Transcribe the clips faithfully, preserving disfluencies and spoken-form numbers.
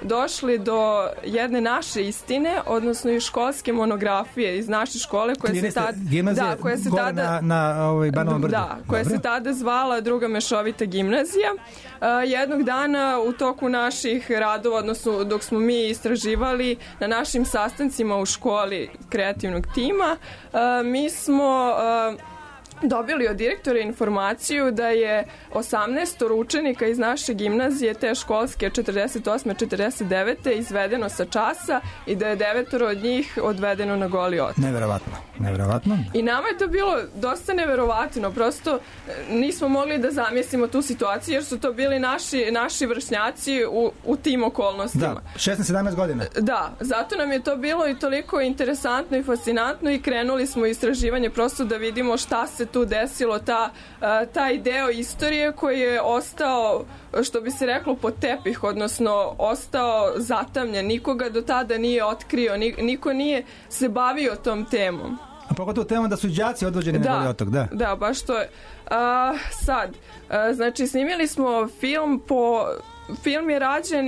došli do jedne naše istine, odnosno iz školske monografije iz naše škole koja se tada da, koja se tada na, na ovaj Banovom brdu. Da, koja Dobre. se tada zvala Druga mešovita gimnazija. Uh, jednog dana u toku naših radova, odnosno dok smo mi istraživali na našim sastancima u školi kreativnog tima, uh, mi smo uh, dobili od direktora informaciju da je osamnaest učenika iz naše gimnazije, te školske četrdeset osme četrdeset devete izvedeno sa časa i da je devetoro od njih odvedeno na Goli otok. Neverovatno, neverovatno. I nama je to bilo dosta neverovatno, prosto nismo mogli da zamislimo tu situaciju jer su to bili naši, naši vršnjaci u, u tim okolnostima. Da, šesnaest sedamnaest godina. Da, zato nam je to bilo i toliko interesantno i fascinantno i krenuli smo istraživanje prosto da vidimo šta se tu desilo, ta, taj deo istorije koji je ostao, što bi se reklo, pod tepih, odnosno ostao zatamljen. Nikoga do tada nije otkrio, niko nije se bavio tom temom. A pogotovo temom da su đaci odvođeni da, na Goli otok, da. Da, baš to je. A, sad, a, znači snimili smo film po... Film je rađen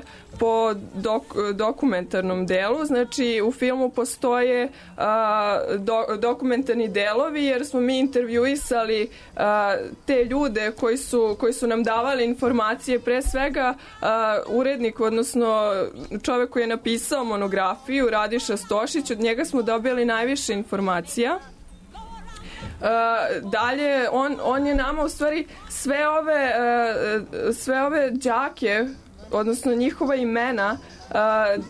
po dok, dokumentarnom delu, znači u filmu postoje a, do, dokumentarni delovi jer smo mi intervjuisali a, te ljude koji su, koji su nam davali informacije, pre svega a, urednik, odnosno čovek koji je napisao monografiju, Radiša Stošić, od njega smo dobili najviše informacija. Uh, dalje, on, on je nama u stvari sve ove, uh, sve ove đake, odnosno njihova imena, uh,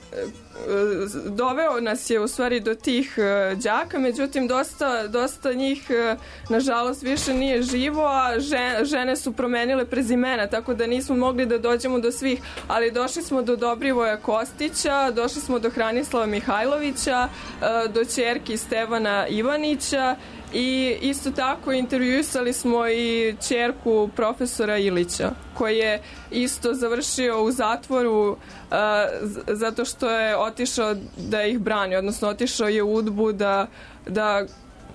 uh, doveo nas je u stvari do tih uh, đaka, međutim dosta, dosta njih uh, nažalost više nije živo, a žene, žene su promenile prezimena, tako da nismo mogli da dođemo do svih, ali došli smo do Dobrivoja Kostića, došli smo do Hranislava Mihajlovića, uh, do ćerki Stevana Ivanića. I isto tako intervjuisali smo i ćerku profesora Ilića, koji je isto završio u zatvoru uh, zato što je otišao da ih brani, odnosno otišao je u UDBU da, da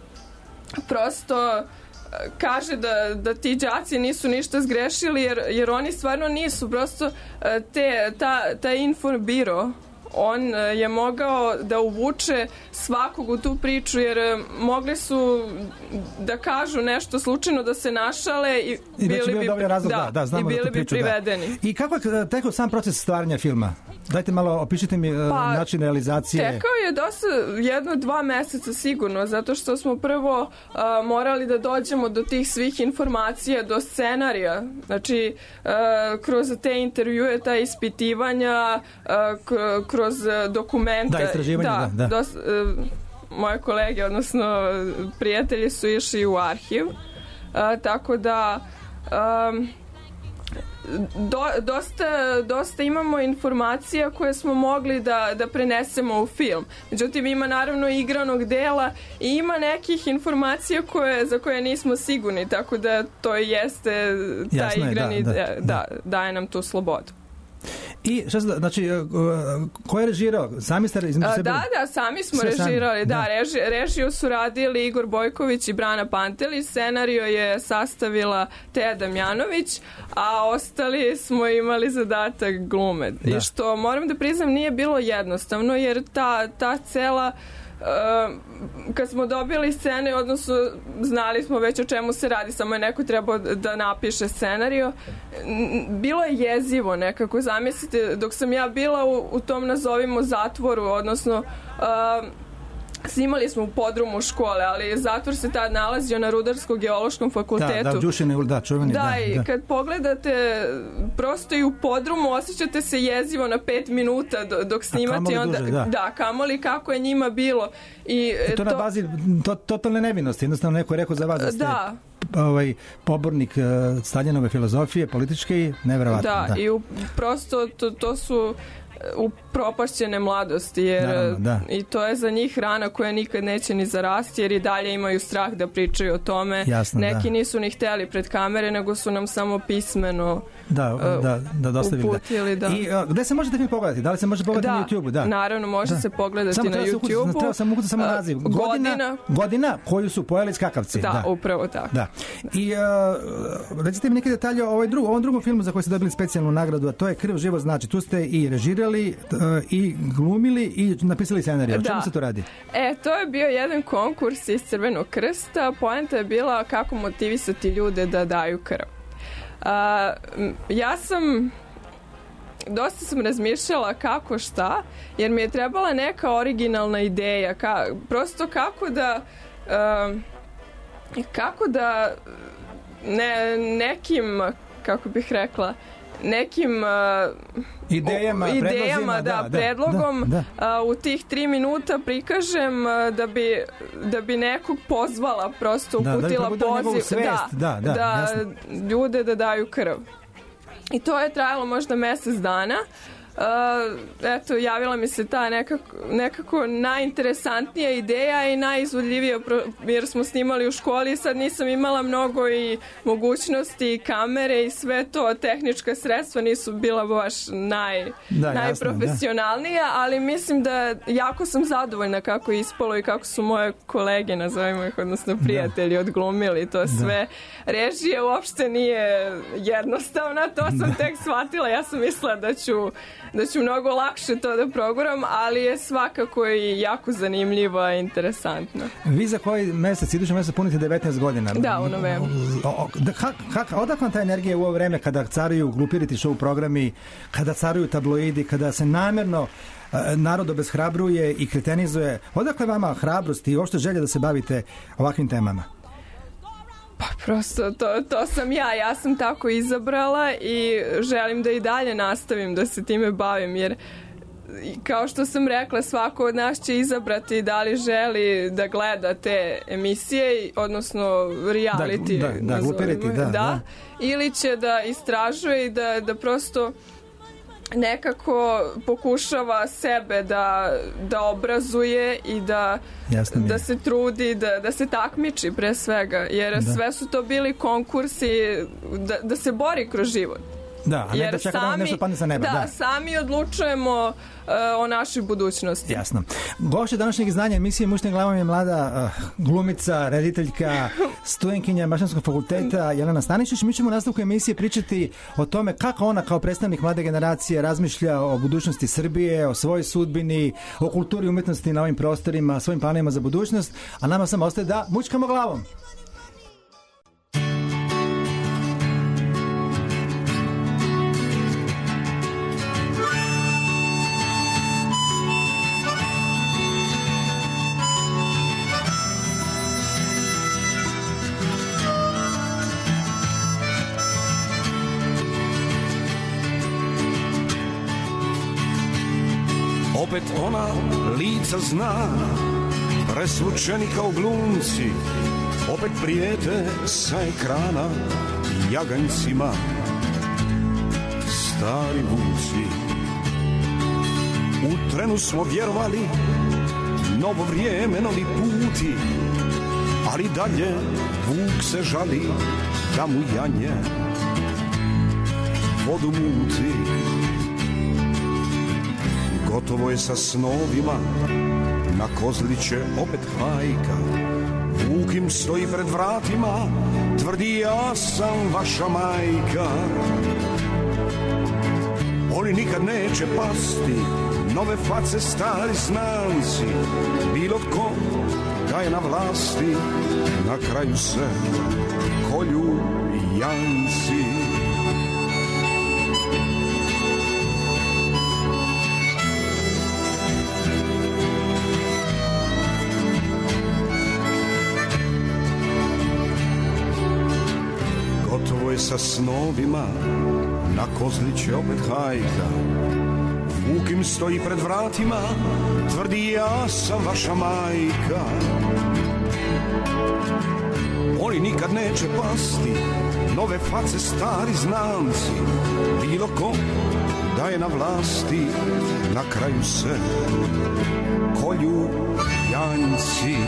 prosto kaže da, da ti đaci nisu ništa zgrešili jer, jer oni stvarno nisu, prosto te, ta, ta infobiro on je mogao da uvuče svakog u tu priču jer mogli su da kažu nešto slučajno, da se našale i, I bili bi, razlog, da, da, da, i bili bi priču, privedeni. Da. I kako je tekao sam proces stvaranja filma? Dajte malo, opišite mi pa, način realizacije. Tekao je dosta, jedno, dva meseca sigurno, zato što smo prvo uh, morali da dođemo do tih svih informacija, do scenarija. Znači, uh, kroz te intervjue, ta ispitivanja, uh, kroz dokumente. Da, istraživanje, da. da, da. Dos, uh, moje kolege, odnosno prijatelji su išli u arhiv, uh, tako da... Um, Do, dosta, dosta imamo informacija koje smo mogli da, da prenesemo u film. Međutim, ima naravno igranog dela i ima nekih informacija koje, za koje nismo sigurni, tako da to jeste taj Jasno je, igrani da, da, da, da, daje nam tu slobodu. I šta se, znači, ko je režirao? Sami ste između sebe? Da, da, sami smo Sve režirali. Da, da reži, režiju su radili Igor Bojković i Brana Pantelić, scenario je sastavila Teja Damjanović, a ostali smo imali zadatak glume. Da. I što, moram da priznam, nije bilo jednostavno, jer ta, ta cela... Uh, kad smo dobili scene, odnosno znali smo već o čemu se radi, samo je neko trebao da napiše scenario. Bilo je jezivo nekako, zamislite, dok sam ja bila u, u tom nazovimo zatvoru, odnosno uh, snimali smo u podrumu škole, ali zatvor se tad nalazio na Rudarsko-geološkom fakultetu. Da, da, Đušine, da, čuveni. Da, da, i da. kad pogledate, prosto i u podrumu osjećate se jezivo na pet minuta dok snimate. Onda, duže, da. da, kamoli kako je njima bilo. I, I to, to na bazi to, totalne nevinosti, jednostavno neko je rekao za vas da ste... Da. Ovaj pobornik uh, Staljinove filozofije političke i neverovatno. Da, da. i u, prosto to, to su upropašćene mladosti, jer Naravno, da. i to je za njih rana koja nikad neće ni zarasti, jer i dalje imaju strah da pričaju o tome. Jasno, neki da. nisu ni hteli pred kamere, nego su nam samo pismeno da, uh, da, da dostavili. Uputili, da. I uh, gde se možete mi pogledati? Da li se može pogledati da, na YouTubeu? Da, naravno, može da. se pogledati samo na YouTubeu. Treba sam ukucati samo naziv. Godina, godina, godina koju su pojeli skakavci. Da, da. upravo tako. Da. I uh, recite mi neke detalje o ovoj drugu, ovom drugom filmu za koji ste dobili specijalnu nagradu, a to je Krv život znači. Tu ste i režirali uh, i glumili i napisali scenarij. O čemu se to radi? E, to je bio jedan konkurs iz Crvenog krsta. Poenta je bila kako motivisati ljude da daju krv. Uh, ja sam dosta sam razmišljala kako šta, jer mi je trebala neka originalna ideja, ka, prosto kako da uh, kako da ne, nekim, kako bih rekla, nekim uh, idejama, idejama da, da, predlogom da, da. Uh, u tih tri minuta prikažem uh, da bi da bi nekog pozvala, prosto uputila da, da poziv svest, da, da, da, da ljude da daju krv. I to je trajalo možda mesec dana. Uh, eto, javila mi se ta nekako, nekako najinteresantnija ideja i najizvodljivija, jer smo snimali u školi i sad nisam imala mnogo i mogućnosti i kamere i sve to, tehnička sredstva nisu bila baš naj, da, najprofesionalnija, jasno, da. Ali mislim da jako sam zadovoljna kako je ispalo i kako su moje kolege, nazovimo ih, odnosno prijatelji, da. odglumili to sve. Da. Režija uopšte nije jednostavna, to sam da. tek shvatila, ja sam mislila da ću da ću mnogo lakše to da proguram, ali je svakako i jako zanimljivo i interesantno. Vi za koji mesec, idući mesec punite devetnaest godina. Da, u novembru. Odakle vam ta energija u ovo vreme kada caruju glupiriti show programi, kada caruju tabloidi, kada se namerno narod obeshrabruje i kretenizuje? Odakle vama hrabrost i uopšte želja da se bavite ovakvim temama? Pa prosto to, to sam ja, ja sam tako izabrala i želim da i dalje nastavim da se time bavim, jer kao što sam rekla, svako od nas će izabrati da li želi da gleda te emisije, odnosno reality, da, da, da, glupiriti, da, da, da, ili će da istražuje i da, da prosto nekako pokušava sebe da, da obrazuje i da, da se trudi, da, da se takmiči pre svega, jer da. sve su to bili konkursi da, da se bori kroz život. Da, a ne jer da čeka sami, da nešto padne sa neba. Da, da, sami odlučujemo uh, o našoj budućnosti. Jasno. Gošća današnjeg izdanja emisije Mušnim glavom je mlada uh, glumica, rediteljka, studenkinja Mašinskog fakulteta Jelena Stanišić. Mi ćemo u nastavku emisije pričati o tome kako ona kao predstavnik mlade generacije razmišlja o budućnosti Srbije, o svojoj sudbini, o kulturi i umetnosti na ovim prostorima, svojim planovima za budućnost, a nama samo ostaje da mučkamo glavom. Opet ona lica zna, presvučeni kao glumci, opet prijete sa ekrana jaganjcima, stari vuci. U trenu smo vjerovali, novo vrijeme, novi puti, ali dalje vuk se žali da mu janje vodu muti. Gotovo je sa snovima, na kozliće opet hajka. Vuk im stoji pred vratima, tvrdi ja sam vaša majka. Oni nikad neće pasti, nove face, stari znanci. Bilo tko da je na vlasti, na kraju se kolju janci. Sa snovima, na kozliće opet hajka. Vuk im stoji pred vratima, tvrdi ja sam vaša majka. Oni nikad neće pasti, nove face, stari znanci. Bilo ko da je na vlasti, na kraju se kolju janjci.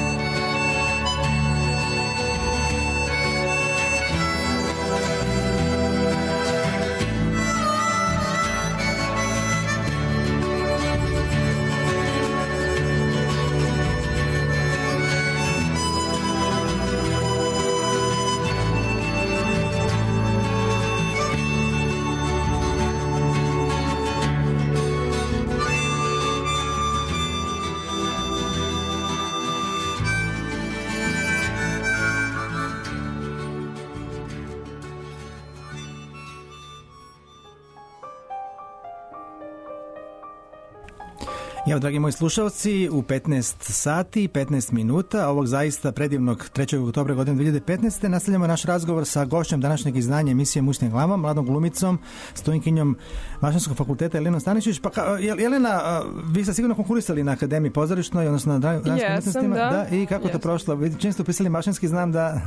Evo, dragi moji slušalci, u petnaest sati i petnaest minuta ovog zaista predivnog trećeg oktobra godine dve hiljade petnaeste. nastavljamo naš razgovor sa gošćem današnjeg izdanja emisije Mušnim glavama, mladom glumicom, studentkinjom Mašinskog fakulteta Jelenom Stanišić. Pa, Jelena, vi ste sigurno konkurisali na Akademiji pozorišnoj, odnosno na dramskim umetnostima. Da. Da, i kako Jesam. to prošlo? Čim ste upisali mašinski, znam da...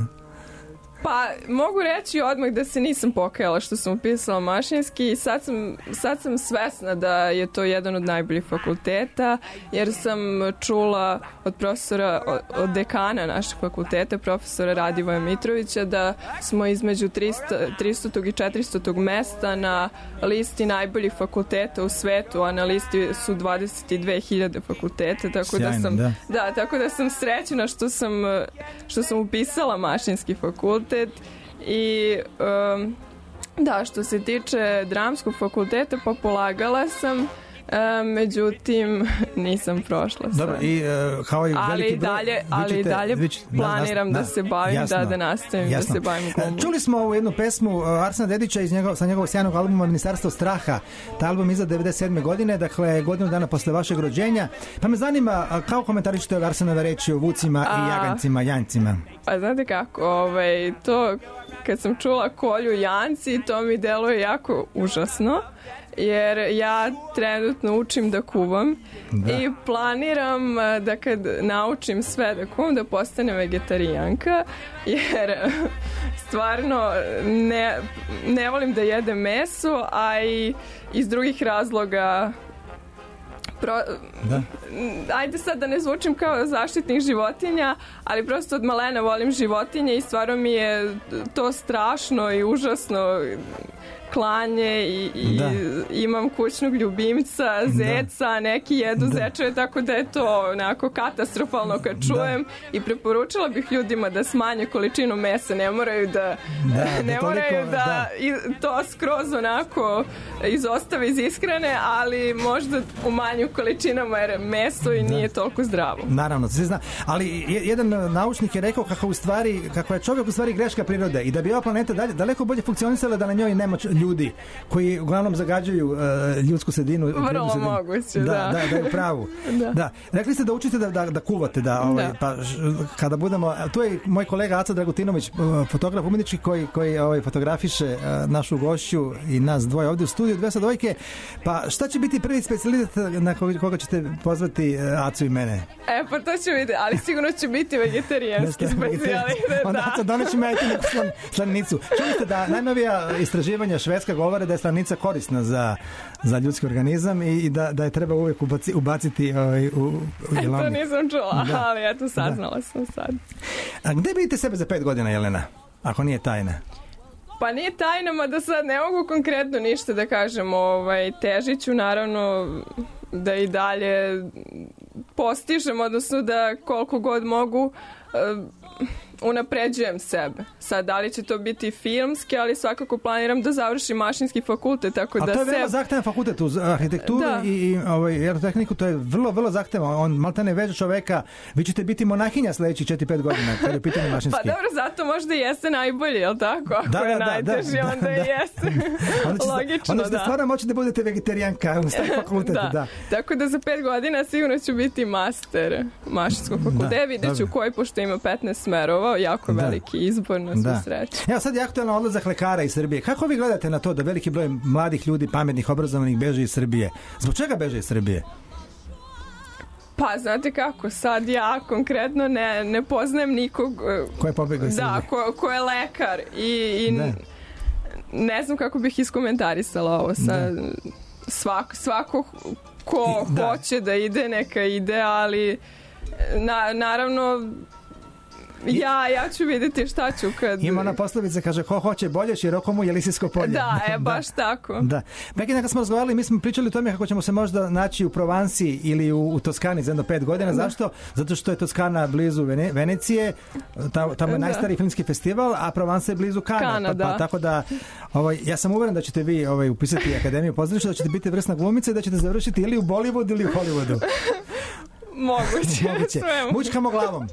Pa, mogu reći odmah da se nisam pokajala što sam upisala mašinski i sad sam, sad sam svesna da je to jedan od najboljih fakulteta, jer sam čula od profesora, od, od dekana našeg fakulteta, profesora Radivoja Mitrovića, da smo između tristo i četiristo mesta na listi najboljih fakulteta u svetu, a na listi su dvadeset dve hiljade fakulteta, tako Sjajno, da sam da. da, tako da sam srećna što sam, što sam upisala mašinski fakultet. I um, da, što se tiče dramskog fakulteta, pa polagala sam, um, međutim nisam prošla sve. Dobro, i uh, kao i ali veliki broj... dalje, ali i dalje vi ćete, planiram da, da se bavim, jasno, da, da nastavim, jasno. da se bavim glumom. Čuli smo ovu jednu pesmu uh, Arsena Dedića iz njegov, sa njegovog sjajnog albuma Ministarstvo straha. Taj album iza devedeset sedme godine, dakle godinu dana posle vašeg rođenja. Pa me zanima, uh, kao komentarišete ove Arsenove reči o vucima A, i jagancima, janjcima? Pa znate kako, ovaj, to kad sam čula kolju janci, to mi deluje jako užasno, jer ja trenutno učim da kuvam, da. I planiram da kad naučim sve da kuvam, da postanem vegetarijanka, jer stvarno ne, ne volim da jedem meso, a i iz drugih razloga Pro, da. Ajde sad da ne zvučim kao zaštitnik životinja, ali prosto od malena volim životinje i stvarno mi je to strašno i užasno klanje i, i imam kućnog ljubimca, zeca, da. Neki jedu da. Zečeve, tako da je to onako katastrofalno kad čujem, da. I preporučila bih ljudima da smanje količinu mesa, ne moraju da, da ne da moraju toliko, da, da to skroz onako izostave iz ishrane, ali možda u manju količinama, jer meso i nije da. Toliko zdravo. Naravno, se zna, ali jedan naučnik je rekao kako u stvari, kako je čovjek u stvari greška prirode i da bi ova planeta dalje, daleko bolje funkcionisala da na njoj nema ljudi koji uglavnom zagađuju uh, ljudsku sredinu. Vrlo sredinu. moguće, da. Da, da, da je u pravu. da. Da. Rekli ste da učite da, da, da kuvate, da, ovaj, da. Pa ž, kada budemo, tu je moj kolega Aca Dragutinović, fotograf umjetnički koji, koji ovaj, fotografiše uh, našu gošću i nas dvoje ovdje u studiju, dve sadojke, pa šta će biti prvi specijalitet na koga, koga ćete pozvati uh, Acu i mene? E, pa to ću vidjeti, ali sigurno će biti vegetarijanski specijalitet. Onda Aca doneći me ajte neku slan, slanicu. Čuli ste da najnovija istraživanja švedska govore da je slanica korisna za, za ljudski organizam i, i da, da je treba uvijek ubaci, ubaciti ovaj, u, u jelovnik. To nisam čula, da. Ali eto saznala da. Sam sad. A gde vidite sebe za pet godina, Jelena? Ako nije tajna. Pa nije tajna, ma da sad ne mogu konkretno ništa da kažem. Ovaj, težiću naravno da i dalje postižem, odnosno da koliko god mogu uh, unapređujem sebe. Sad, da li će to biti filmski, ali svakako planiram da završim mašinski fakultet, tako da se... A to je veoma zahtevan fakultet uz arhitekturu da. i, i ovaj, aerotehniku, to je vrlo, vrlo zahtevan. On maltene veže čoveka. Vi ćete biti monahinja sledećih četiri pet godina, kada je pitanje mašinski. Pa dobro, zato možda jeste najbolje, jel tako? Ako da, je da, najteži, da, onda da, i jeste. Onda logično, onda ćete da. stvarno moći da budete vegetarijanka u stav fakultetu, da. da. Tako da za pet godina sigurno ću biti master mašinskog fakulteta. Da, vidjet ću koji, pošto ima petnaest smerova, jako da. Veliki izbor, na svu sreću. Evo sad je aktualno odlazak lekara iz Srbije. Kako vi gledate na to da veliki broj mladih ljudi, pametnih, obrazovanih beže iz Srbije? Zbog čega beže iz Srbije? Pa, znate kako, sad ja konkretno ne, ne poznajem nikog ko je pobegao iz Srbije. Da, ko, ko je lekar i, i ne znam kako bih iskomentarisala ovo sa svak, svako ko I, da. hoće da ide, neka ide, ali na, naravno ja, ja ću vidjeti šta ću kad... Ima ona poslovica, kaže, ko hoće bolje, široko mu je lisisko polje. Da, je, baš da. Tako. Da. Bekina, kad smo razgovarali, mi smo pričali o tome kako ćemo se možda naći u Provansi ili u, u Toskani za jedno pet godina. Da. Zašto? Zato što je Toskana blizu Vene, Venecije, tamo, tamo je da. najstariji filmski festival, a Provansa je blizu Kana. Kana pa, da. pa, tako da, ovaj, ja sam uveren da ćete vi ovaj, upisati Akademiju pozorišta, da ćete biti vrsna glumica i da ćete završiti ili u Bollywoodu ili u Hollywoodu. Moguće. Moguće. Mućkamo glavom.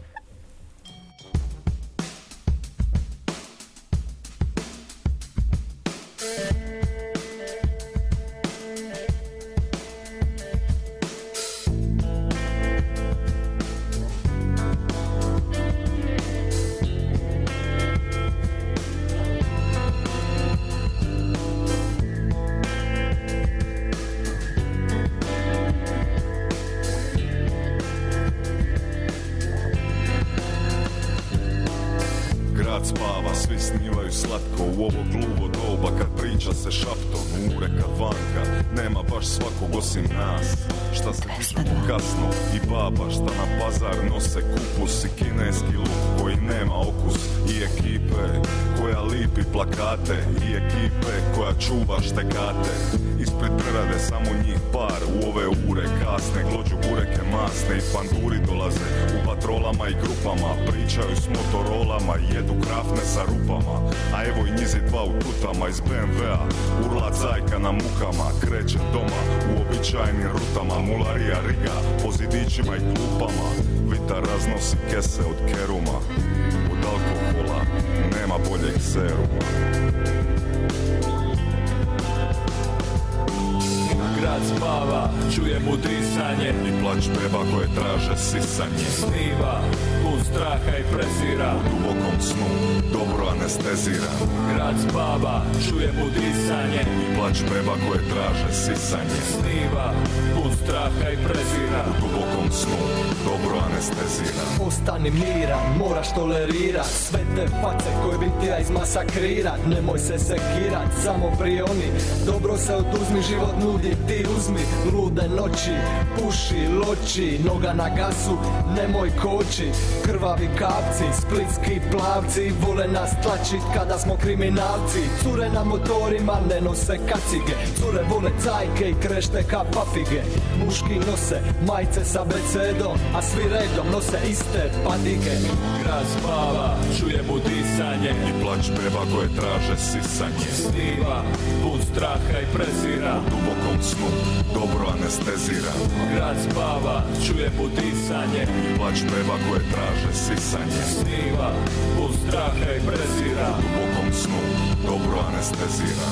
Spava, svi snivaju slatko u ovo gluvo doba kad priča se šaptom, ureka vanka, nema baš svakog osim nas. Šta se dižemo kasno i baba šta na bazar nose kupus i kineski luk koji nema okus i ekipe koja lipi plakate i ekipe koja čuva štekate. Ispred prerade samo njih par u ove ure kasne, glođu bureke masne i panduri dolaze u patrolama i grupama, pričaju s motorolama i jedu krafne sa rupama, a evo i njizi dva u tutama iz be em ve a, urla cajka na mukama, krećem doma u običajnim rutama, mularija riga po zidićima i klupama, vitar raznosi kese od keruma, od alkohola nema boljeg seruma. Grad spava, čujem udisanje i plać beba koje traže sisanje. Sniva, pun straha i prezira, u dubokom snu dobro anestezira. Grad spava, čujem udisanje i plać beba koje traže sisanje. Sniva, pun straha i prezira, u dubokom snu dobro anestezira. Ostani miran, moraš tolerirat sve te face koje bi ti ja izmasakrirat. Nemoj se sekirat, samo prioni, dobro se oduzmi, život nudi, ti uzmi. Lude noći, puši, loči, noga na gasu, nemoj koči. Krvavi kapci, splitski plavci, vole nas tlačit kada smo kriminalci. Cure na motorima ne nose kacige, cure vole cajke i krešte ka papige. Muški nose majice sa becedom, a svi redom nose iste padige. Grad spava, čujem udisanje i plać beba koje traže sisanje. Sniva, pun straha i prezira, u dubokom snu dobro anestezira. Grad spava, čujem udisanje i plać beba koje traže sisanje. Sniva, pun straha i prezira, u dubokom snu dobro anestezira.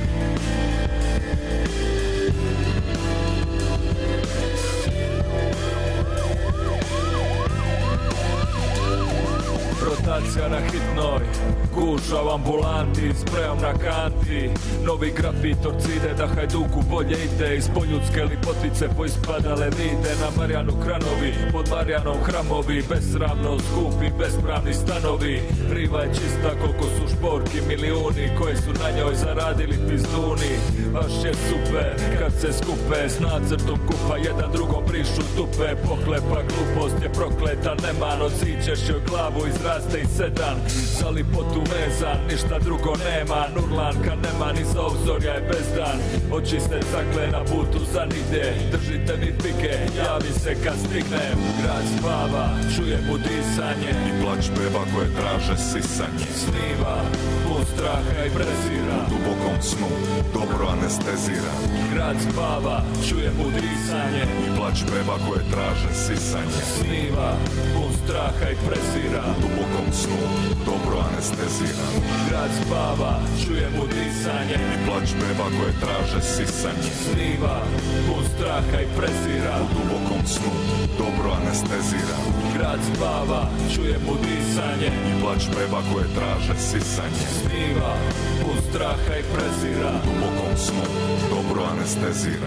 Rotacija na hitnoj, guža u ambulanti, sprejom na kanti. Novi grafitor cide da Hajduku bolje ide, iz poljudske lipotice poispadale vide. Na Marijanu kranovi, pod Marijanom hramovi, besramno skupi, bespravni stanovi. Riva je čista koliko su šporki, milijuni koje su na njoj zaradili pizduni. Baš je super kad se skupe, s nacrtom kupa, jedan drugom brišu dupe. Pohlepa glupost je prokleta, neman, odzićeš joj glavu iz raste i sedan, za lipotu vezan, ništa drugo nema. Nurlanka nema, ni za obzorja je bezdan. Oči se zakle na putu za nigde, držite mi pike, javi se kad stignem. Grad spava, čujem udisanje i plać beba koje traže sisanje. Sniva, pun straha i prezira, u dubokom snu dobro anestezira. Grad spava, čujem udisanje i plać beba koje traže sisanje. Sniva, pun straha i prezira, u dubokom snu dobro anestezira. Grad spava, čujem udisanje i plać beba koje traže sisanje. Sniva, pun straha i prezira, u dubokom snu dobro anestezira. Grad spava, čujem udisanje i plać beba koje traže sisanje. Sniva, pun straha i prezira, u dubokom snu dobro anestezira.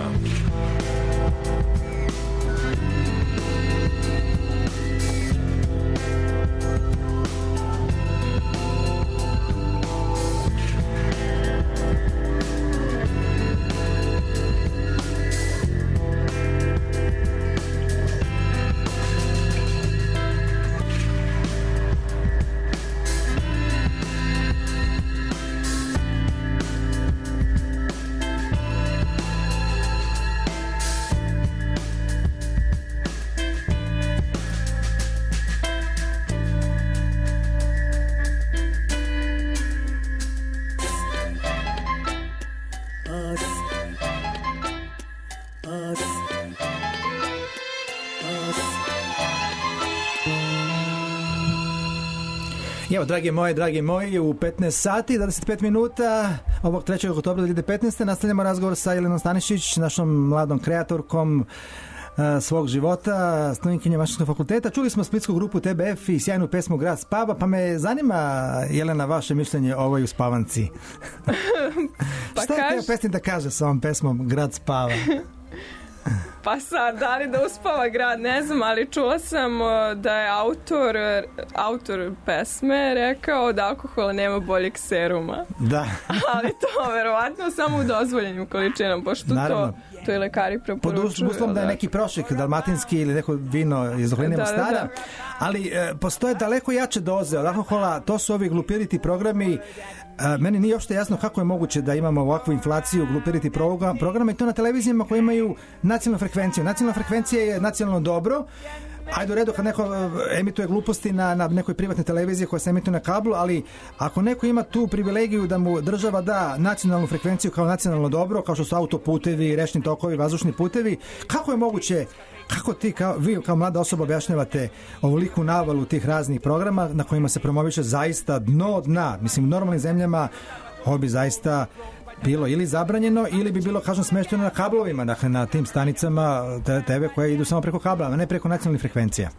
Evo, dragi moji, dragi moji, u petnaest sati, dvadeset pet minuta ovog trećeg oktobra dve hiljade petnaeste. nastavljamo razgovor sa Jelenom Stanišić, našom mladom kreatorkom uh, svog života, studentkinjom Mašinskog fakulteta. Čuli smo splitsku grupu T B F i sjajnu pesmu Grad spava, pa me zanima, Jelena, vaše mišljenje o ovoj uspavanci. Pa šta je kaž... teo pesnik da kaže sa ovom pesmom Grad spava? Pa sad, da li da uspava grad, ne znam, ali čula sam da je autor, autor pesme rekao da alkohola nema boljeg seruma. Da. Ali to verovatno samo u dozvoljenim količinama, pošto to, to i lekari preporučuju. Pod uslovom da je neki prošek dalmatinski ili neko vino iz Dohline Mostara, da, da. ali e, postoje daleko jače doze od alkohola, to su ovi glupiriti programi. A, meni nije uopšte jasno kako je moguće da imamo ovakvu inflaciju glupiriti programa i to na televizijama koje imaju nacionalnu frekvenciju. Nacionalna frekvencija je nacionalno dobro. Ajde u redu kad neko emituje gluposti na, na nekoj privatnoj televiziji koja se emituje na kablu, ali ako neko ima tu privilegiju da mu država da nacionalnu frekvenciju kao nacionalno dobro, kao što su autoputevi, rečni tokovi, vazdušni putevi, kako je moguće, kako ti kao, vi kao mlada osoba objašnjavate ovoliku navalu tih raznih programa na kojima se promoviše zaista dno dna? Mislim, u normalnim zemljama ovo bi zaista bilo ili zabranjeno ili bi bilo, kažem, smešteno na kablovima, dakle na tim stanicama te ve koje idu samo preko kabla, a ne preko nacionalnih frekvencija.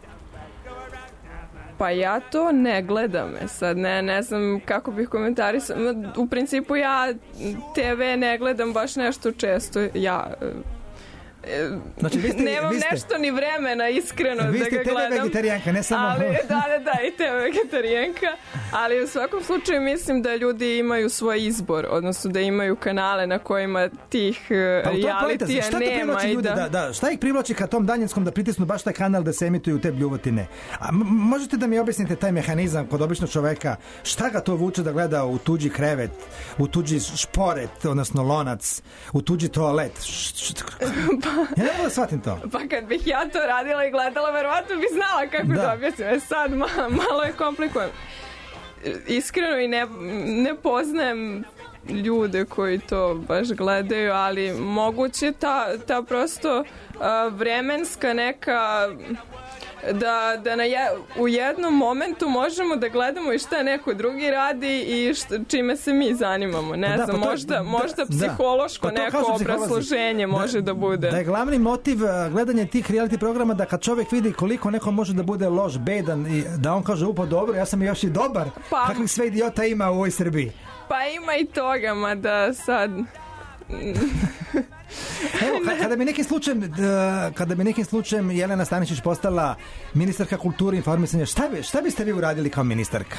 Pa ja to ne gledam, sad ne, ne znam kako bih komentarisao. U principu ja te ve ne gledam baš nešto često, ja... Znači, vi ste, nemam vi ste, nešto ni vremena iskreno da ga gledam. Vi ste te ve vegetarijanka, ne samo... Ali, da, da, da, i te ve vegetarijanka. Ali u svakom slučaju mislim da ljudi imaju svoj izbor, odnosno da imaju kanale na kojima tih pa, realitija šta nema. I da... Da, da, šta ih privlači ka tom danjinskom da pritisnu baš taj kanal da se emituju te bljuvotine? A, m- možete da mi objasnite taj mehanizam kod običnog čoveka? Šta ga to vuče da gleda u tuđi krevet, u tuđi šporet, odnosno lonac, u tuđi toalet? Ja ne mogu da shvatim to. Pa kad bih ja to radila i gledala, verovatno bi znala kako da, da objasnim. Sad ma, malo je komplikujem. Iskreno i ne, ne poznajem ljude koji to baš gledaju, ali moguće ta, ta prosto uh, vremenska neka... da, da na je, u jednom momentu možemo da gledamo i šta neko drugi radi i šta, čime se mi zanimamo. Ne da, znam, pa možda, da, možda psihološko da, neko obrazloženje da, može da bude. Da je glavni motiv gledanja tih reality programa da kad čovjek vidi koliko neko može da bude loš, bedan i da on kaže upo dobro, ja sam još i dobar. Pa, kakvih sve idiota ima u ovoj Srbiji? Pa ima i toga, ma da sad... Evo, kada bi nekim slučajem kada bi nekim slučajem Jelena Stanišić postala ministarka kulture i informisanja, šta, bi, šta biste vi uradili kao ministarka?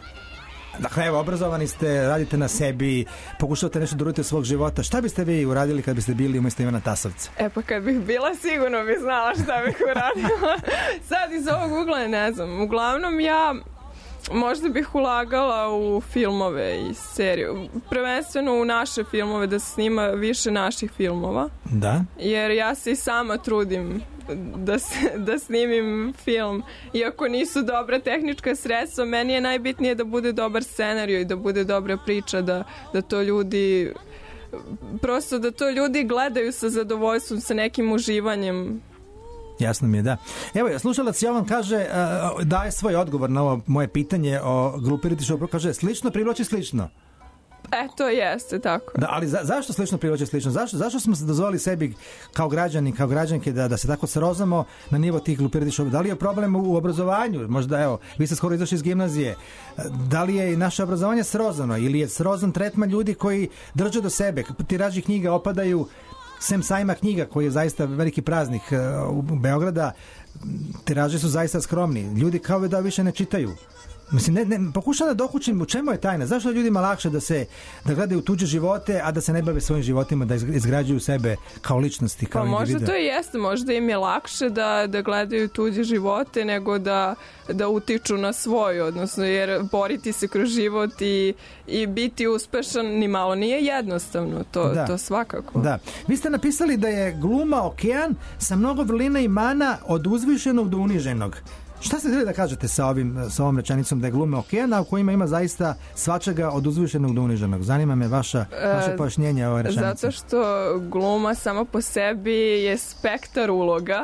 Dakle, evo, obrazovani ste, radite na sebi, pokušavate nešto da uradite od svog života. Šta biste vi uradili kad biste bili umjesto Ivana Tasovca? E pa kad bih bila, sigurno bi znala šta bih uradila. Sad iz ovog ugla ne znam. Uglavnom ja možda bih ulagala u filmove i seriju. Prvenstveno u naše filmove, da se snima više naših filmova. Da. Jer ja se i sama trudim da, se, da snimim film. Iako nisu dobra tehnička sredstva, meni je najbitnije da bude dobar scenarij i da bude dobra priča, da, da to ljudi... Prosto da to ljudi gledaju sa zadovoljstvom, sa nekim uživanjem. Jasno mi je, da. Evo, slušalac Jovan kaže, uh, daje svoj odgovor na ovo moje pitanje o glupiriti show, kaže, slično privlači slično. E, to jeste, tako. Da, ali za, zašto slično privlači slično? Zašto, zašto smo se dozvolili sebi kao građani, kao građanke da, da se tako srozamo na nivo tih glupiriti show? Da li je problem u obrazovanju? Možda, evo, vi ste skoro izašli iz gimnazije. Da li je naše obrazovanje srozano? Ili je srozan tretman ljudi koji drže do sebe? Tiraži knjiga opadaju, sem sajma knjiga koji je zaista veliki praznik u Beograda, tiraže su zaista skromni. Ljudi kao da više ne čitaju. Mislim, ne, ne, pokušam da dokučim u čemu je tajna. Zašto je ljudima lakše da se da gledaju tuđe živote, a da se ne bave svojim životima, da izgrađuju sebe kao ličnosti, kao pa individue? Možda to i jeste. Možda im je lakše da, da gledaju tuđe živote nego da, da utiču na svoj, odnosno jer boriti se kroz život i, i biti uspešan ni malo nije jednostavno. To, da. to svakako. Da. Vi ste napisali da je gluma okean sa mnogo vrlina i mana od uzvišenog do uniženog. Šta ste htjeli da kažete sa, ovim, sa ovom rečenicom da je glume okeana u kojima ima zaista svačega od uzvišenog do uniženog? Zanima me vaša, vaše pojašnjenje ove rečenice. Zato što gluma sama po sebi je spektar uloga,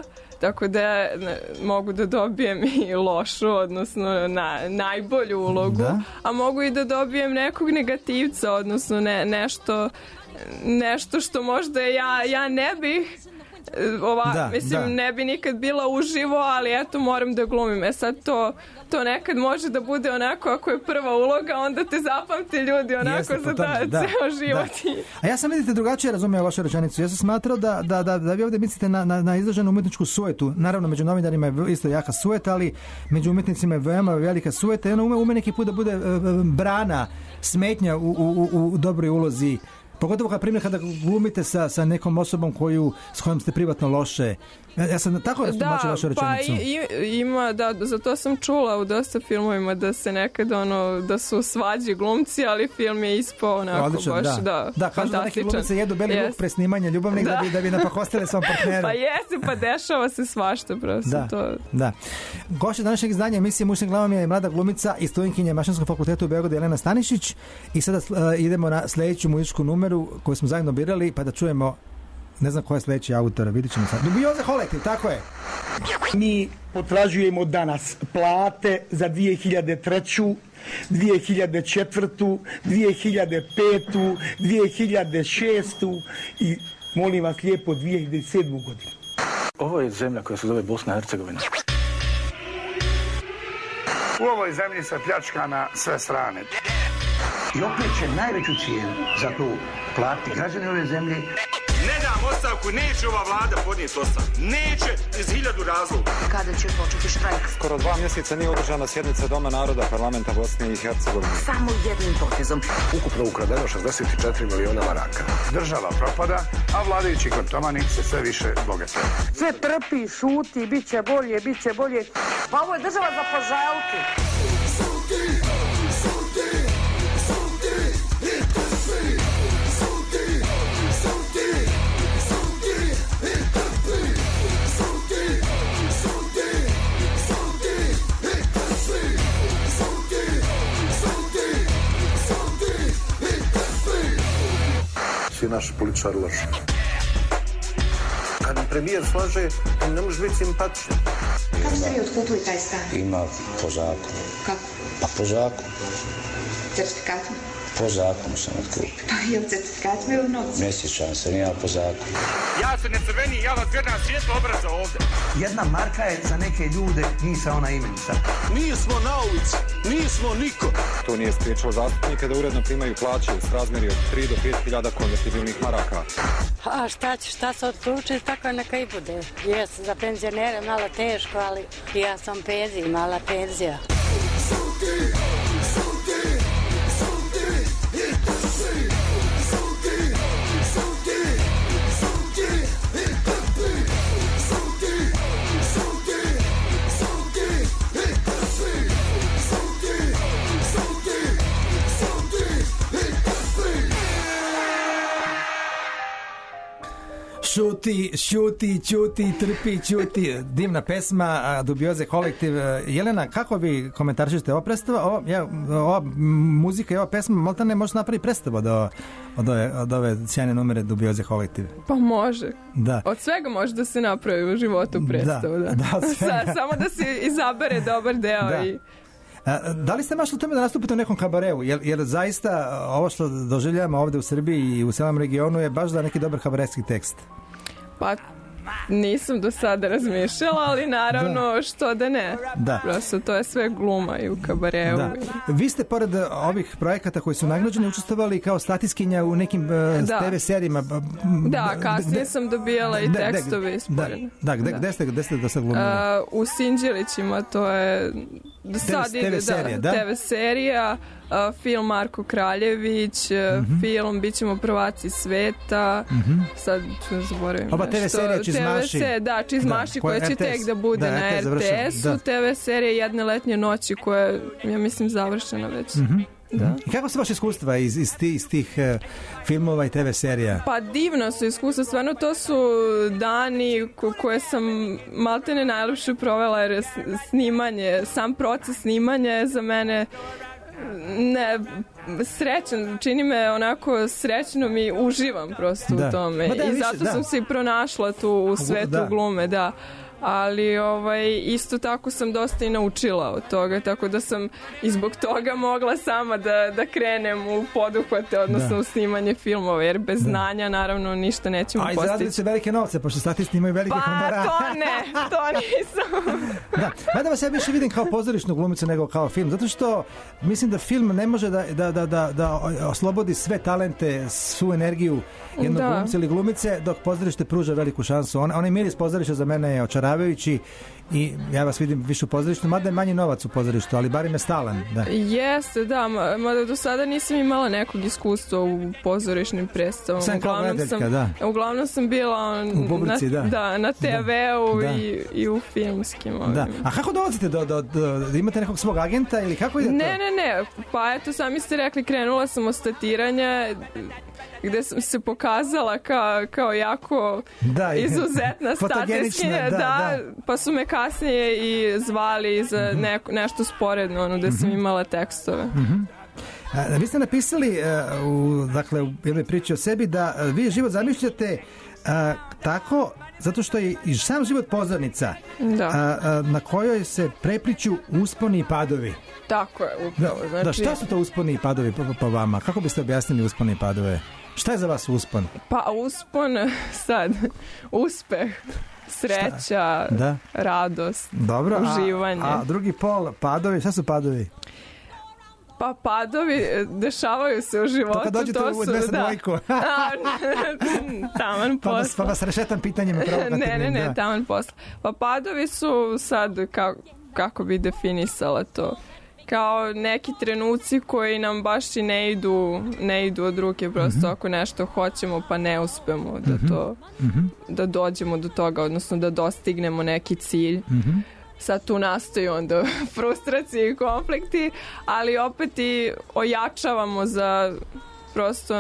tako da ne, mogu da dobijem i lošu, odnosno na, najbolju ulogu, da. A mogu i da dobijem nekog negativca, odnosno ne, nešto, nešto što možda ja, ja ne bih ova, da, mislim, da. ne bi nikad bila uživo, ali eto, moram da glumim. E sad to, to nekad može da bude onako, ako je prva uloga, onda te zapamte ljudi onako Jeste, za da, da, ceo život. Da. A ja sam, vidite, drugačije razumeo vašu rečenicu. Ja sam smatrao da, da, da, da vi ovdje mislite na, na, na izraženu umetničku sujetu. Naravno, među novinarima je isto jaka sujeta, ali među umetnicima je veoma velika sujeta i ona ume, ume neki put da bude uh, brana, smetnja u, u, u, u dobroj ulozi. Pogotovo kad primjer kada glumite sa, sa nekom osobom koju, s kojom ste privatno loše. Ja, ja sam tako rastumačio vašu rečenicu. Da, pa i, ima, da, za to sam čula u dosta filmovima da se nekad ono, da su svađi glumci, ali film je ispao onako Odličan, baš, da, da, da kažu da neki glumice jedu beli yes. luk pre snimanja ljubavnik da, da bi, da bi napakostili svom partneru. Pa jesi, pa dešava se svašta prosto. Da, to. da. Gošća današnjeg izdanja emisije Mušnim glavom je mlada glumica i studentkinja Mašinskom fakultetu u Beogradu Jelena Stanišić i sada uh, idemo na sljedeću muzičku numeru koju smo zajedno birali, pa da čujemo, ne znam ko je sljedeći autor, vidit ćemo sad. Dubioze Kolektiv, tako je. Mi potražujemo danas plate za dvije hiljade treću, dvije hiljade četvrtu, dvije hiljade petu, dvije hiljade šestu i molim vas lijepo dvije hiljade sedmu godinu. Ovo je zemlja koja se zove Bosna i Hercegovina. U ovoj zemlji se pljačka na sve strane. I opet će najveću cijenu za to platiti građani ove zemlje. Ne dam ostavku, neće ova vlada podnijeti ostavku. Neće iz hiljadu razloga. Kada će početi štrajk? Skoro dva mjeseca nije održana sjednica Doma naroda parlamenta Bosne i Hercegovine. Samo jednim potezom. Ukupno ukradeno šezdeset četiri miliona maraka. Država propada, a vladajući kleptomani se sve više bogate. Sve trpi, šuti, bit će bolje, bit će bolje. Pa ovo je država za poželki. Šuti, šuti, šuti, i trpi. Šuti, šuti, šuti, i trpi. Šuti, šuti, šuti, i trpi. Šuti, šuti, šuti, i trpi. Svi naši političari lažu. Kad premijer slaže, on ne može biti simpatičan. Kako ste vi otkupili taj stan? Ima po zakonu. Kako? Pa po zakonu. Certifikatima? Po zakonu sam otkupio. Pa je li certifikatima ili novci? Ne sjećam se, nije po zakonu. Ja se ne crveni, ja vas gledam svjetlo obraza ovdje. Jedna marka je za neke ljude misaona imenica. Nismo na ulici, nismo niko. To nije spriječilo zastupnike da uredno primaju plaće s razmjeri od tri do pet hiljada konvertibilnih maraka. A šta će, šta se odluči, tako neka i bude. Jes, za penzionere malo teško, ali ja sam penzija, mala penzija. Šuti, šuti, šuti, i trpi. Šuti, šuti, šuti, i trpi. Šuti, šuti, šuti, i trpi. Šuti, šuti, šuti, i trpi. Šuti, šuti, čuti, trpi, čuti. Divna pesma, Dubioze Kolektiv. Jelena, kako vi komentarišete ova predstava? Ova, ja, ova muzika i ova pesma malta ne može napraviti predstavu od, od, ove, od ove sjajne numere Dubioze Kolektiv. Pa može. Da. Od svega može da se napravi u životu predstavu. Da, da. da Sa, samo da se izabere dobar deo. Da. I... Da li ste mašli u tome da nastupite u nekom kabareu? Jer, jer zaista ovo što doživljavamo ovdje u Srbiji i u celom regionu je baš da neki dobar kabaretski tekst. Pa nisam do sada razmišljala, ali naravno da. Što da ne. Da. Prosto to je sve gluma i u kabareu. Da. I... Vi ste pored ovih projekata koji su nagrađeni učestvovali kao statiskinja u nekim uh, te ve serijima. Da, kasnije de, sam dobijala i tekstove isporedno. Da, gde, da. Gde ste, gde ste do sad glumili? Uh, u Sinđelićima, to je sad te ve serija, da, da? te ve serija, uh, film Marko Kraljević, mm-hmm. film Bićemo prvaci sveta, mm-hmm. sad ću zaboravim. Oba te ve serija Čizmaši. Te ve se, da, Čizmaši, da, koja će R T S, tek da bude da, na R T S-u, da. te ve serija Jedne letnje noći, koja je, ja mislim, završena već. Mm-hmm. Da. I kako su vaše iskustva iz, iz, tih, iz tih uh, filmova i te ve serija? Pa divno su iskustva, stvarno to su dani ko, koje sam maltene najlepše provela, jer snimanje, sam proces snimanja je za mene ne, srećan, čini me onako srećnom i uživam prosto da. u tome. Da, i zato više, sam da. se i pronašla tu u svetu da. glume, da. ali ovaj, isto tako sam dosta i naučila od toga, tako da sam i zbog toga mogla sama da, da krenem u poduhvate, odnosno da. u snimanje filmova, jer bez da. znanja naravno ništa nećemo postići. A izradili se velike novce, pošto statisti imaju velike honorare. Pa to ne, to nisam. Da, mada vas ja više vidim kao pozorišnu glumicu nego kao film, zato što mislim da film ne može da, da, da, da, da oslobodi sve talente, svu energiju jednog da. glumca ili glumice, dok pozorište pruža veliku šansu. On, onaj miris pozorišta za mene je očaravajući i ja vas vidim više u pozorištu, mada je manji novac u pozorištu, ali bar im je stalan. Da. Jeste, da, mada do sada nisam imala nekog iskustva u pozorišnim predstavama. Sam kao gledaljka, da. Uglavnom sam bila u Bubrici, na, da. da, na te veu da. i, i u filmskim. Ovim. Da. A kako dolazite do, do, do, do, imate nekog svog agenta ili kako ide to? Ne, ne, ne, pa eto, sami ste rekli, krenula sam od statiranja, gde sam se pokazala kao, kao jako da, izuzetna statiskinja, da, da, da, pa su me kasnije i zvali za mm-hmm. neko, nešto sporedno, ono, gde mm-hmm. sam imala tekstove. Mm-hmm. A, vi ste napisali uh, u, dakle, u jednoj priči o sebi da uh, vi život zamišljate uh, tako, zato što je i sam život pozornica da. uh, uh, na kojoj se prepliću usponi i padovi. Tako je, upravo. Da, znači... da, šta su to usponi i padovi po, po vama? Kako biste objasnili usponi i padove? Šta je za vas uspon? Pa uspon sad, uspeh, sreća, da? radost, dobro, uživanje. A, a drugi pol, padovi, šta su padovi? Pa padovi dešavaju se u životu. To kad dođete to u dvesta dvojku. Taman posla. Pa vas, pa vas rešetam pitanjima. ne, ne, ne, da. taman posla. Pa padovi su sad, kako, kako bi definisala to, kao neki trenuci koji nam baš i ne idu, ne idu od ruke, prosto mm-hmm. ako nešto hoćemo pa ne uspemo da to, mm-hmm. da dođemo do toga, odnosno da dostignemo neki cilj. Mm-hmm. Sad tu nastaju onda frustracije i konflikti, ali opet i ojačavamo za prosto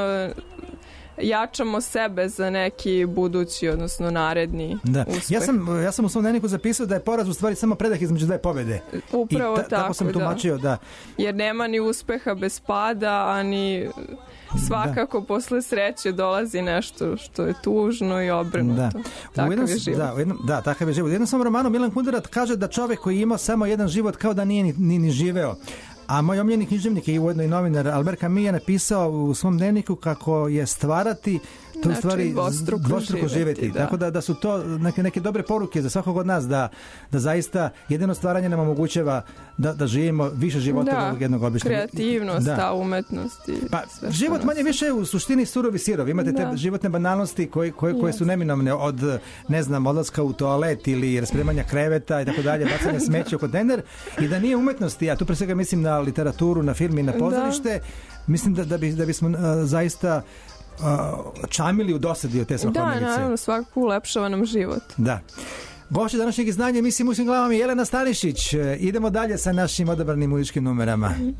jačamo sebe za neki budući, odnosno naredni da. uspeh. Ja sam, ja sam u svom dnevniku zapisao da je poraz u stvari samo predah između dve pobede. Upravo I ta, tako, tako sam tumačio, da. da. Jer nema ni uspeha bez pada, ani svakako da. posle sreće dolazi nešto što je tužno i obrnuto. Da. Takav jednom, je život. Da, u jednom, da, takav je život. U jednom svom romanu Milan Kundera kaže da čovek koji ima samo jedan život kao da nije ni, ni, ni živeo. A moj omiljeni književnik je i ujedno i novinar Albert Camus je napisao u svom dnevniku kako je stvarati to znači, u stvari dvostruko, dvostruko živeti. živeti. Da. Tako da, da su to neke, neke dobre poruke za svakog od nas, da, da zaista jedino stvaranje nam omogućava da, da živimo više života da, od jednog običnog. Kreativnost, da. ta umetnost. I pa, život manje više u suštini surovi sirov. Imate da. te životne banalnosti koje, koje, koje su neminovne od, ne znam, odlaska u toalet ili raspremanja kreveta i tako dalje, bacanja smeća u kontejner i da nije umetnosti, a tu pre svega mislim na literaturu, na film i na pozorište, da. mislim da, da, bi, da bismo uh, zaista uh, čamili u dosadi od te svakodnevice. Da, naravno, svakako ulepšava nam život. Da. Gošće današnjeg izdanja emisije Muškim glavama je Jelena Stanišić. Idemo dalje sa našim odabranim muzičkim numerama. Mm-hmm.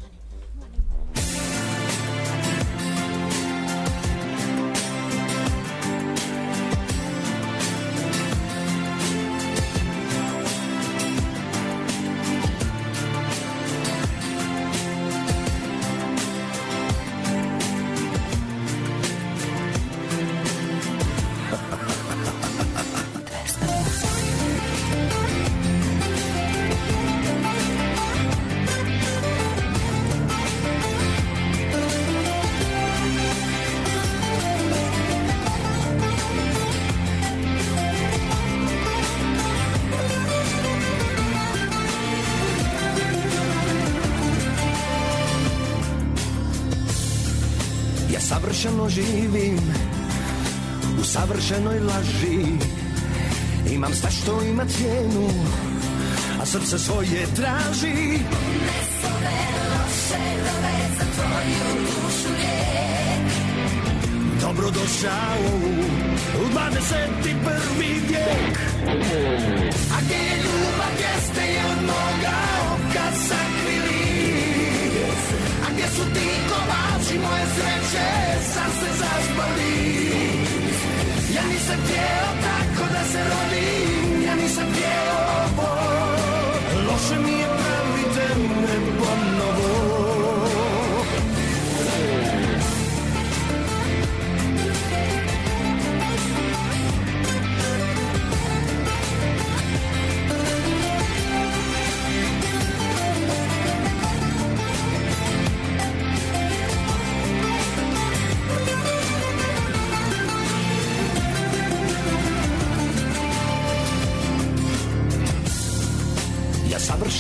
Savršeno živim u savršenoj laži. Imam sve što ima cijenu, a srce svoje traži. Uneso me loše rove za tvoju dušu lijek. Dobrodošao u dvadeset prvi vijek. A gdje je ljubav, gdje ste je od moga oka sakrili? A gdje su ti kolači moje sreće, sam se zaspali. Ja nisam htjeo tako da se rodim, ja nisam htjeo ovo. Loše mi je pravite me ponovo.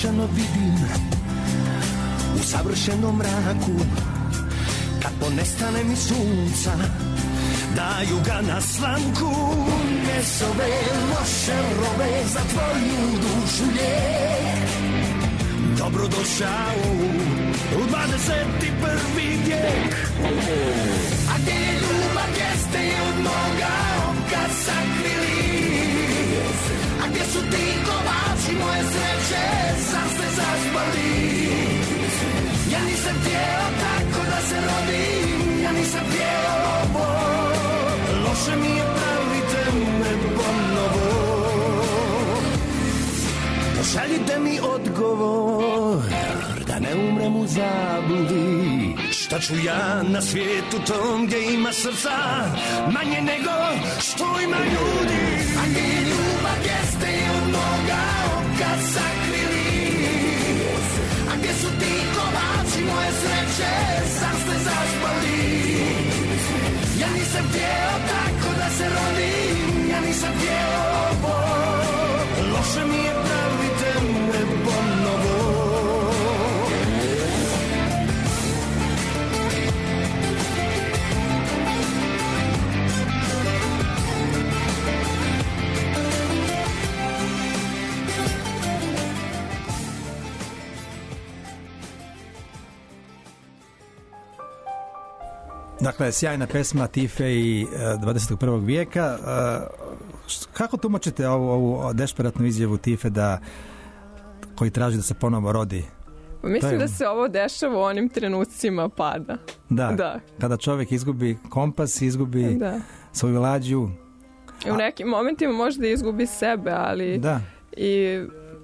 savršeno vidim u savršenom mraku. Kad ponestane mi sunca, daju ga na slamku. Mesove, loše robe za tvoju dušu lijek. Dobro došao u dvadeset prvi vijek. A gdje je ljubav, gdje ste je od moga oka sakrili? A gdje su ti kovači moje sreće, sam ste zaspali? Ja nisam htjeo tako da se rodim, ja nisam htjeo ovo. Loše mi je, pravite me ponovo. Pošaljite mi odgovor, da ne umrem u zabludi. Šta ću ja na svijetu tom gdje ima srca manje nego što ima ljudi? A gdje je ljubav, gdje ste je od moga oka sakrili? A gdje su ti kovači moje sreće, sam ste zaspali? Ja nisam htjeo tako da se rodim, ja nisam htjeo ovo. Loše mi je, pravite me ponovo. Dakle, sjajna pesma Tife i dvadeset prvog vijeka. Kako tumačite ovu, ovu desperatnu izjavu Tife da, koji traži da se ponovo rodi? Mislim je... da se ovo dešava u onim trenucima pada. Da, da. Kada čovjek izgubi kompas, izgubi da. svoju lađu. U nekim momentima možda izgubi sebe, ali da. i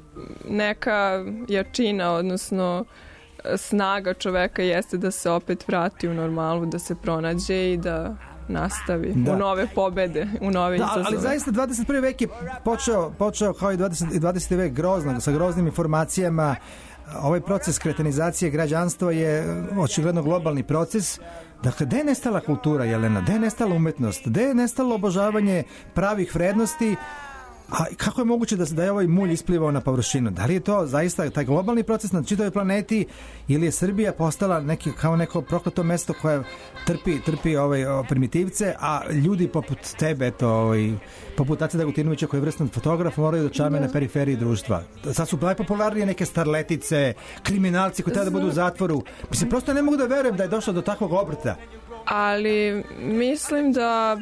neka jačina, odnosno snaga čoveka jeste da se opet vrati u normalu, da se pronađe i da nastavi da. u nove pobede, u nove da, izazove. Ali zaista dvadeset prvi vek je počeo, počeo kao i dvadeseti vek grozno, sa groznim informacijama. Ovaj proces kretenizacije građanstva je očigledno globalni proces. Dakle, gde je nestala kultura, Jelena? Gde je nestala umetnost? Gde je nestalo obožavanje pravih vrednosti? A kako je moguće da, da je ovaj mulj isplivao na površinu? Da li je to zaista taj globalni proces na čitavoj planeti ili je Srbija postala neki, kao neko prokleto mesto koje trpi, trpi ovaj, o, primitivce, a ljudi poput tebe, eto, ovaj, poput Ace Dragutinovića koji je vrstan fotograf, moraju da čame na periferiji društva. Sad su najpopularnije neke starletice, kriminalci koji treba da budu u zatvoru. Mislim, prosto ne mogu da verujem da je došlo do takvog obrta. Ali mislim da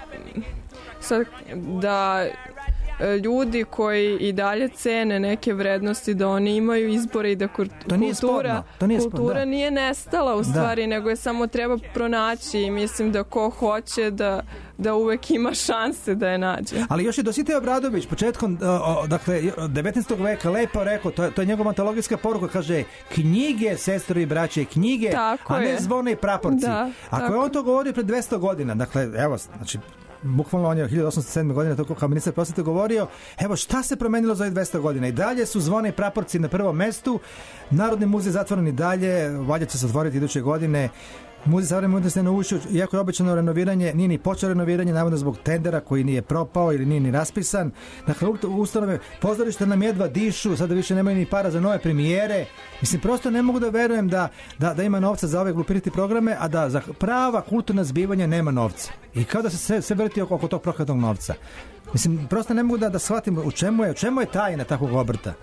sad, da ljudi koji i dalje cene neke vrednosti, da oni imaju izbore i da kultura, nije kultura sporno, nije nestala u stvari, da. nego je samo treba pronaći i mislim da ko hoće da, da uvek ima šanse da je nađe. Ali još je Dositej Obradović početkom o, dakle, devetnaestog veka lepo rekao, to je, to je njegova antologijska poruka, kaže knjige, sestre i braće, knjige, tako a ne je. Zvone i praporci. Da, Ako tako. je on to govorio pred dvesta godina, dakle, evo, znači bukvalno on je hiljadu osamsto sedme. godine to kao ministar prosvete govorio, evo šta se promenilo za ovih dvesta godina i dalje su Zvone i praporci na prvom mestu, Narodni muzej zatvoren i dalje, valjda će se otvoriti iduće godine. Muzej savremene umetnosti je naučio, iako je obećano renoviranje, nije ni počeo renoviranje, navodno zbog tendera koji nije propao ili nije ni raspisan. Dakle, ustanove, pozorište nam jedva dišu, sada više nemaju ni para za nove premijere. Mislim, prosto ne mogu da verujem da, da, da ima novca za ove glupiriti programe, a da za prava kulturna zbivanja nema novca. I kao da se sve, sve vrti oko, oko tog prokletnog novca. Mislim, prosto ne mogu da, da shvatim u čemu je, u čemu je tajna takvog obrta.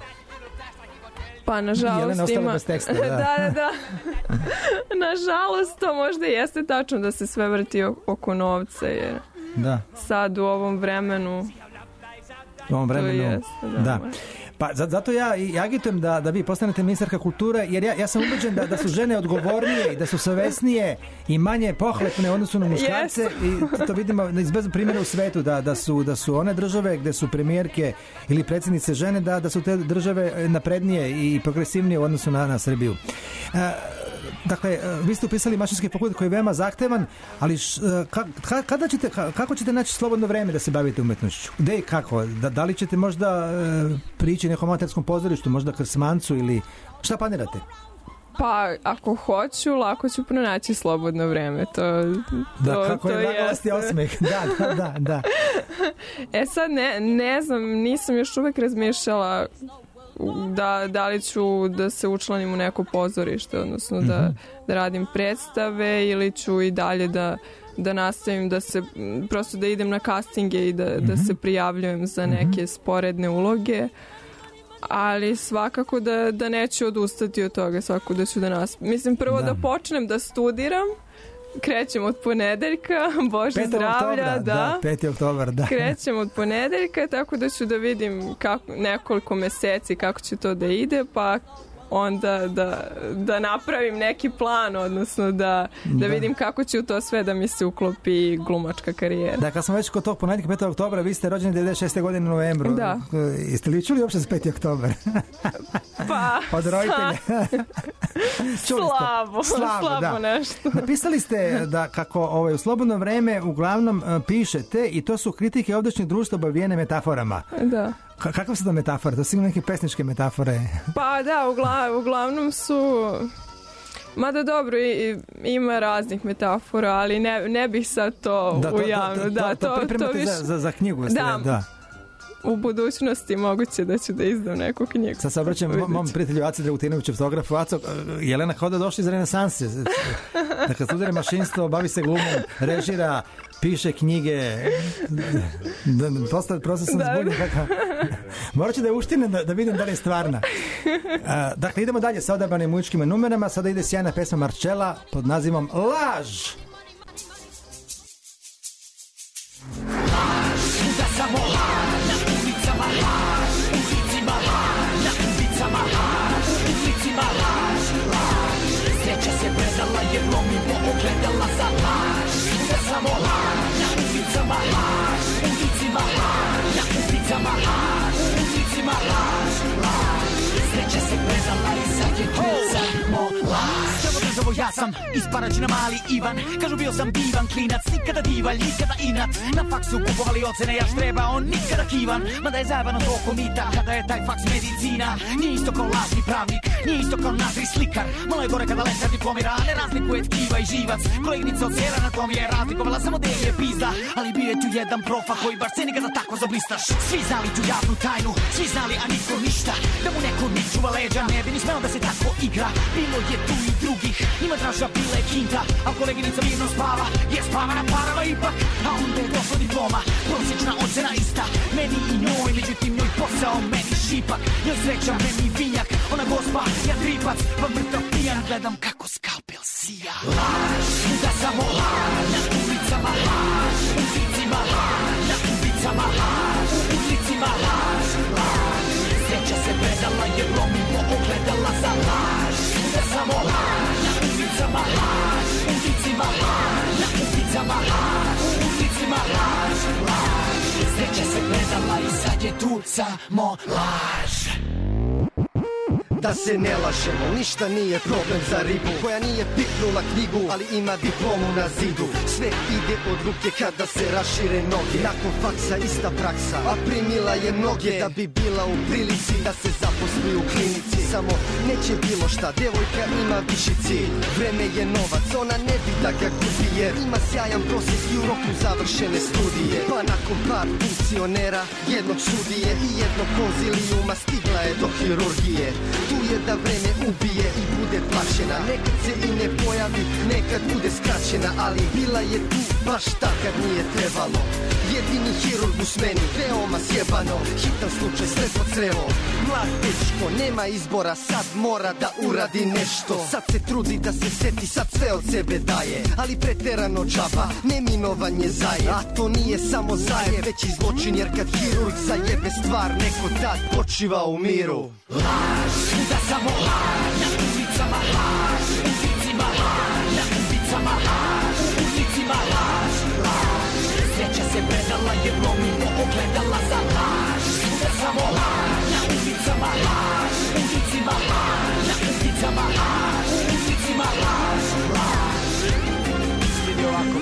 Pa nažalost ima... bez teksta, da. da, da, da. Nažalost to možda jeste tačno da se sve vrti oko novca, jer da. sad u ovom vremenu u ovom vremenu, jeste, da. da. Pa zato ja i agitujem da, da vi postanete ministarka kulture, jer ja, ja sam ubeđen da, da su žene odgovornije i da su savesnije i manje pohlepne u odnosu na muškarce yes. i to vidimo iz primjera u svetu da, da, su, da su one države gde su premijerke ili predsjednice žene, da, da su te države naprednije i progresivnije u odnosu na, na Srbiju. E, dakle, vi ste upisali mašinski fakultet koji je veoma zahtevan, ali š, ka, ka, kada ćete, ka, kako ćete naći slobodno vreme da se bavite umetnošću? Gde i kako? Da, da li ćete možda e, prići nekom amaterskom pozorištu, možda Krsmancu ili šta planirate? Pa, ako hoću, lako ću pronaći slobodno vreme. To, da, to, kako to je naglasti osmeh. Da, da, da, da. E sad, ne, ne znam, nisam još uvek razmišljala da, da li ću da se učlanim u neko pozorište, odnosno da, Mhm. da radim predstave ili ću i dalje da da nastavim da se, prosto da idem na castinge i da, da Mhm. se prijavljujem za neke sporedne uloge, ali svakako da, da neću odustati od toga, svakako da ću da nas... Mislim, prvo da, Da. počnem da studiram, krećem od ponedeljka, Bože petog zdravlja, oktobra, da. peti oktobar, da. Krećem od ponedeljka, tako da ću da vidim kako, nekoliko meseci kako će to da ide, pa onda da, da napravim neki plan, odnosno da, da Da. vidim kako će u to sve da mi se uklopi glumačka karijera. Da, kad smo već kod tog ponedjeljka petog oktobra, vi ste rođeni devedeset šeste godine u novembru. Da. Jeste li čuli uopšte za peti oktobar? Pa, Od roditelja. Čuli ste? slabo, slabo da. nešto. Napisali ste da kako ovaj, u slobodno vreme uglavnom e, pišete i to su kritike ovdašnjeg društva obavijene metaforama. Da. Ka- kakve su to metafore? To su sigurno neke pesničke metafore. Pa da, ugla, uglavnom su... Mada dobro, i, i- ima raznih metafora, ali ne, ne bih sad to Da, to, u to, javno. to, Da, to, to pripremate za, za, za knjigu. jeste Da. li? Da. U budućnosti moguće da ću da izdam neku knjigu. Sad se obraćam mom, mom prijatelju Aci Dragutinoviću, fotografu. Aco, Jelena kao da došli iz renesanse. Dakle, studira mašinstvo, bavi se glumom, režira, piše knjige. Da, da, prosto, prosto sam Da. zbunjen. Kako... Morat ću da je uštinem da, da vidim da li je stvarna. A, dakle, idemo dalje sa odabranim muzičkim numerama. Sada ide sjajna pesma Marčela pod nazivom Laž. Da samo laž, na ulicama laž, u zicima laž, na ubicama laž, u ulicima laž, laž. Sreća se predala jer lomimo ogledala za laž. Da samo laž, na ulicama laž, u zicima laž, na ubicama laž, u ulicima laž, laž. Sreća se predala i sad je tu samo laž. Samo državo ja sam iz Paraćina mali Ivan. Kažu bio sam divan klinac, nikada divalj, nikada inat. Na faksu kupovali ocene, ja štrebao, nikada kivan. Mada je zajebano toliko mita, kada je taj faks medicina. Nije isto kao lažni pravnik, nije isto kao nažri slikar. Malo je gore kada lekar diplomira, ne razlikuje tkiva i živac. Kolegnica od sjera na tom je razlikovala samo del je pizda. Ali bio je tu jedan profa koji baš se nikada tako zablistaš. Svi znali tu javnu tajnu, svi znali, a niko ništa. Da mu neko ni čuva leđa, ne bi ni smeo da se tako igra. Bilo je tu i drugih, njima draža bila je kinta. A koleginica mirno spava, je spava na parama ipak. A onda je došla diploma, prosječna ocena ista. Meni i njoj, međutim njoj posao, meni šipak. Njoj sreća, meni vinjak, ona gospa, ja tripac. Pa mrtav pijan, gledam kako skalpel sija. Laž, da samo laž, na ulicama laž, u zicima laž, na ubicama laž, u ulicima laž, laž. Sreća se predala jer lomimo ogledala za laž. Da samo laž, na ulicama laž, u zicima laž, na ubicama laž, u ulicima laž, laž. Sreća se predala i sad je tu samo laž. Da se ne lažemo, ništa nije problem za ribu koja nije piknula knjigu, ali ima diplomu na zidu. Sve ide od ruke kada se rašire noge. Nakon faksa ista praksa, a primila je mnoge. Da bi bila u prilici da se zaposli u klinici. Samo neće bilo šta, devojka ima viši cilj. Vreme je novac, ona ne bi da ga gubi jer ima sjajan prosjek i u roku završene studije. Pa nakon par funkcionera, jednog sudije i jednog konzilijuma stigla je do hirurgije. Tu je da vreme ubije i bude plaćena. Nekad se i ne pojavi, nekad bude skraćena. Ali bila je tu baš tak kad nije trebalo. Jedini hirurg u smeni, veoma sjebano. Hitan slučaj, sredstvo crevo. Mlad dečko, nema izbora, sad mora da uradi nešto. Sad se trudi da se seti, sad sve od sebe daje. Ali preterano džaba, neminovan je zaje. A to nije samo zaje, već i zločin. Jer kad hirurg zajebe stvar, neko tad počiva u miru. Laž, da samo laž, na ulicama laž, u zicima laž, na ubicama laž, u ulicima laž, laž. Sreća se predala jer lomimo ogledala za laž. Da samo laž, na ulicama laž, u zicima laž, na ubicama laž, u ulicima laž, laž. Vidi ovako,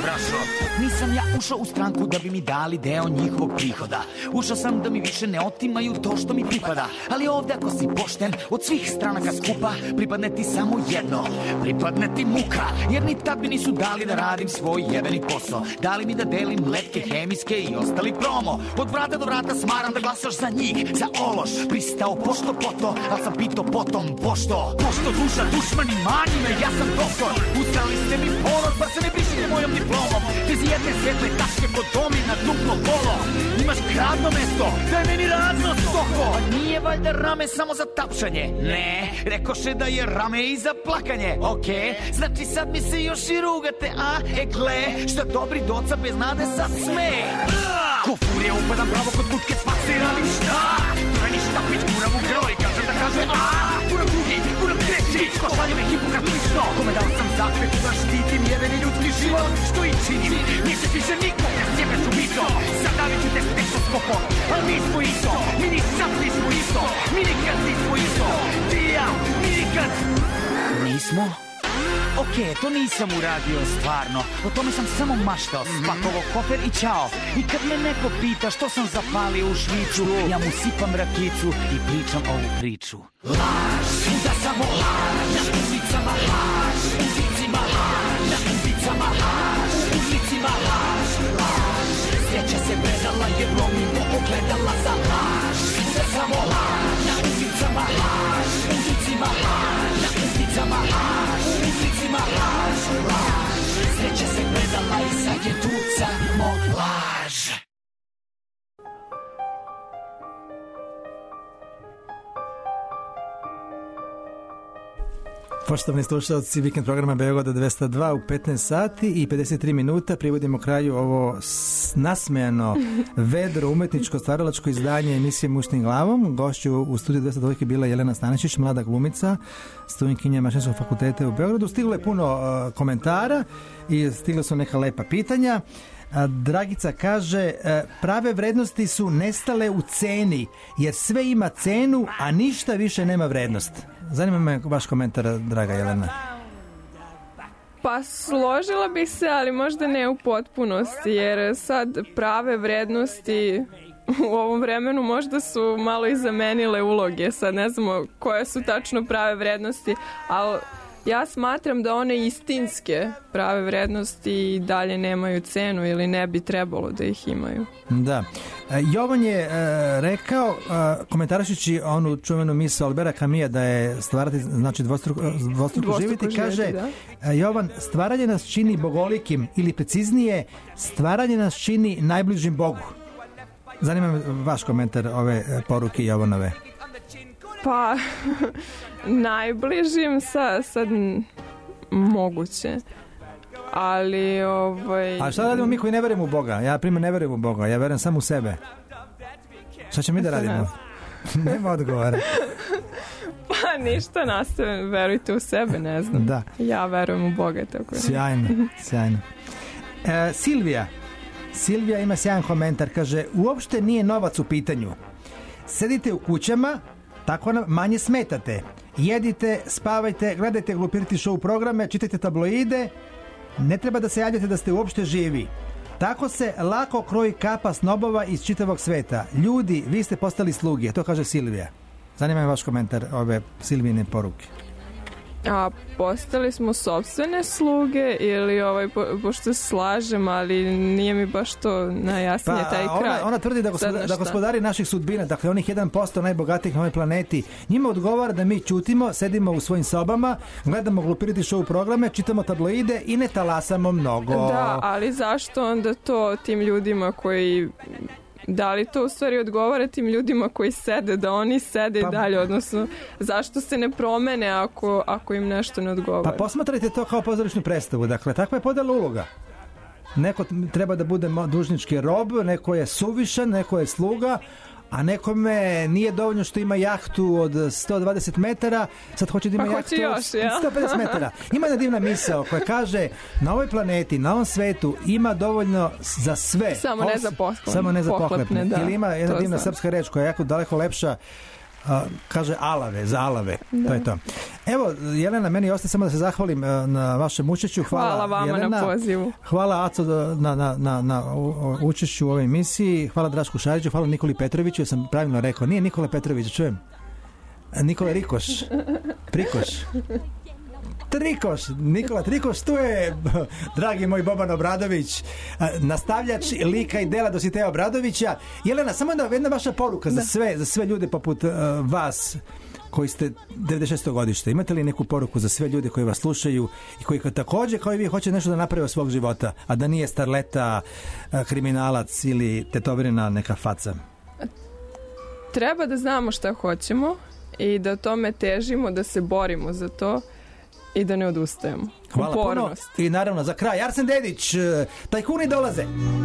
brašo. Nisam ja ušao u stranku da bi mi dali deo njihovog prihoda. Ušao sam da mi više ne otimaju to što mi pripada. Ali ovde ako si pošten, od svih stranaka skupa pripadne ti samo jedno, pripadne ti muka. Jer ni tad mi nisu dali da radim svoj jebeni posao. Dali mi da delim letke hemijske i ostali promo. Od vrata do vrata smaram da glasaš za njih, za ološ. Pristao pošto poto, ali sam pitao potom pošto. Pošto duša, dušmani, mani me, ja sam doktor. Ustrali ste mi ponos, bar se ne brišite mojom diplomom. Bez jedne svetle tačke pod domi na duplo kolo. Imaš kradno mesto, daj meni radno stoko. Nije valjda rame samo za tapšanje? Ne, rekoše da je rame i za plakanje. Okej, okay. Znači sad mi se još i rugate, a? E gle, šta dobri doca bez nade sad sme. Ko furija upadam bravo kod kutke spacir, ali šta? To je ništa, pić kuram u groj, kažem da kaže a. Kuram drugi, kuram treći, ko šalje me hipokratično. Kome dao sam zakletu da štitim jeveni ljudski život, što i činim. Neće više nikog, ja sjebeš u mito. Zadavit ću te stetoskopom, ali mi smo isto. Mi ni sad nismo isto, mi nikad nismo isto. Ti i ja, mi nikad nismo. Okej, okay, to nisam uradio stvarno, o tome sam samo maštao, spakovao kofer i čao. I kad me neko pita što sam zapalio u Švicu, ja mu sipam rakicu i pričam ovu priču. Laž, da samo laž, na ulicama laž, uzicima laž, na ulicama laž, uzicima laž, laž. Sreća se predala jer lomimo ogledala za laž, da samo laž, na ulicama laž, uzicima laž, na ulicama laž, uzicima laž, laž. Sreća se predala i sad je tu samo laž. Poštovani slušalci vikend programa Beograda dvesta dva u petnaest sati i pedeset tri minuta privodimo kraju ovo nasmejano, vedro, umetničko, stvaralačko izdanje emisije Mušnim glavom. Gošću u studiju dvesta dva je bila Jelena Staničić, mlada glumica, studentkinja Mašinskog fakulteta u Beogradu. Stiglo je puno uh, komentara i stigla su neka lepa pitanja. Dragica kaže, prave vrednosti su nestale u ceni, jer sve ima cenu, a ništa više nema vrednost. Zanima me vaš komentar, draga Jelena. Pa složila bih se, ali možda ne u potpunosti, jer sad prave vrednosti u ovom vremenu možda su malo i zamenile uloge. Sad ne znamo koje su tačno prave vrednosti, ali ja smatram da one istinske prave vrednosti i dalje nemaju cenu ili ne bi trebalo da ih imaju. Da. Jovan je e, rekao, e, komentarašići onu čuvenu misao Albera Camija da je stvarati, znači dvostruko, dvostruko živjeti, kaže da? Jovan, stvaranje nas čini bogolikim ili preciznije, stvaranje nas čini najbližim Bogu. Zanima me vaš komentar ove poruke Jovanove. Pa, najbližim sa, sad moguće. Ali, ovaj... A šta radimo mi koji ne verujemo u Boga? Ja, primjer, ne verujem u Boga. Ja verujem samo u sebe. Šta ćemo mi da radimo? Nema odgovora. Pa, ništa, nastavim. Verujte u sebe, ne znam. Da. Ja verujem u Boga, tako je. Sjajno, sjajno. E, Silvija. Silvija ima sjajan komentar. Kaže, uopšte nije novac u pitanju. Sedite u kućama, tako nam manje smetate. Jedite, spavajte, gledajte glupirati show programe, čitajte tabloide. Ne treba da se javljate da ste uopšte živi. Tako se lako kroji kapa snobova iz čitavog sveta. Ljudi, vi ste postali sluge. To kaže Silvija. Zanima me vaš komentar ove Silvijine poruke. A postali smo sopstvene sluge ili ovaj, po, pošto slažem, ali nije mi baš to najjasnije pa, taj kraj. Ona, ona tvrdi da, gospodari, da gospodari naših sudbina, dakle onih jedan posto najbogatijih na ovoj planeti, njima odgovara da mi ćutimo, sedimo u svojim sobama, gledamo glupirati show programe, čitamo tabloide i ne talasamo mnogo. Da, ali zašto onda to tim ljudima koji... Da li to u stvari odgovara tim ljudima koji sede, da oni sede pa, i dalje, odnosno zašto se ne promene ako, ako im nešto ne odgovara? Pa posmatrajte to kao pozorišnu predstavu, dakle takva je podela uloga. Neko treba da bude dužnički rob, neko je suvišan, neko je sluga, a nekome nije dovoljno što ima jahtu od sto dvadeset metara, sad hoće da ima pa jahtu još, od sto pedeset metara. Ima jedna divna misao koja kaže, na ovoj planeti, na ovom svetu ima dovoljno za sve. Samo ne za pohlepne. Samo ne za pohlepne. Da, ili ima jedna divna znam. Srpska reč koja je jako daleko lepša, uh, kaže alave, za alave. Da. To je to. Evo, Jelena, meni ostaje samo da se zahvalim na vašem učešću. Hvala, Hvala vama Jelena. na pozivu. Hvala Aco na, na, na, na učešću u ovoj emisiji. Hvala Drašku Šariću, hvala Nikoli Petroviću, ja sam pravilno rekao. Nije Nikola Petrović, čujem. Nikola Rikoš. Prikoš. Trikoš, Nikola Trikoš, tu je dragi moj Boban Obradović, nastavljač lika i dela Dositeja Obradovića. Jelena, samo jedna, jedna vaša poruka za sve, za sve ljude poput uh, vas koji ste devedeset šesto godište. Imate li neku poruku za sve ljude koji vas slušaju i koji također kao i vi hoće nešto da naprave od svog života, a da nije starleta, kriminalac ili tetovirana neka faca? Treba da znamo šta hoćemo i da tome težimo, da se borimo za to i da ne odustajemo. Hvala Upornost. puno. I naravno za kraj Arsen Dedić, tajkuni dolaze.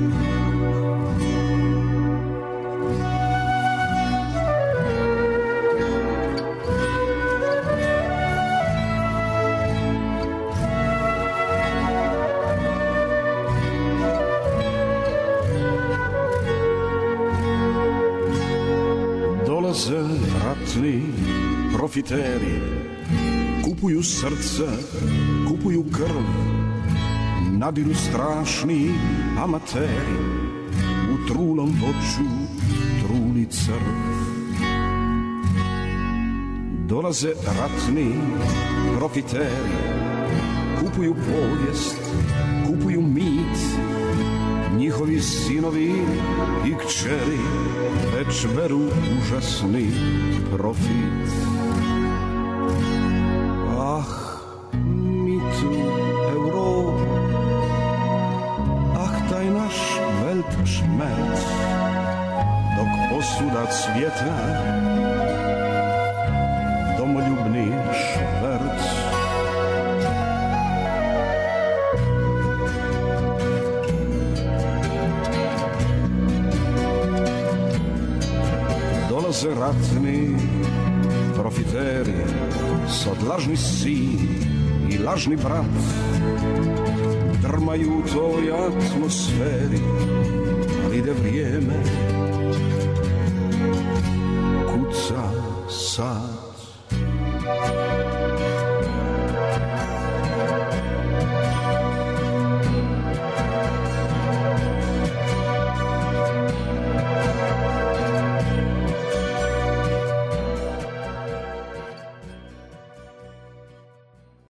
Dolaze ratni profiteri, kupuju srce, kupuju krv, nadiru strašni amateri, u trulom voću truli crv. Dolaze ratni profiteri, kupuju povijest, kupuju mit, njihovi sinovi i kćeri već beru užasni profit. Ah, mi tu Europa, ah taj naš Weltschmerz, dok posuda cvjeta domoljubni šverc. Dolaze ratni profiteri, sad lažni sin i lažni brat drmaju u toj atmosferi, ali ide vrijeme, kuca sad.